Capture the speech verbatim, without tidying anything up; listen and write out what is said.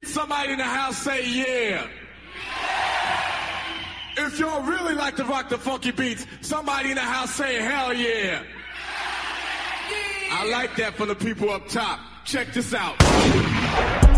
Somebody in the house say yeah. If y'all really like to rock the funky beats, somebody in the house say hell yeah. I like that from the people up top. Check this out.